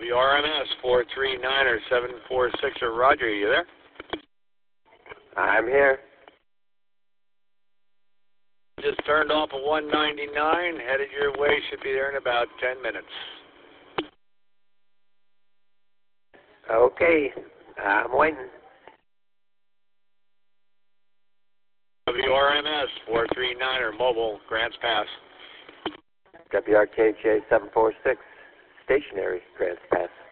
WRMS 439 or 746 or Roger, are you there? I'm here. Just turned off at 199, headed your way, should be there in about 10 minutes. Okay, I'm waiting. WRMS 439 or mobile, Grants Pass. WRKJ 746, stationary, Grants Pass.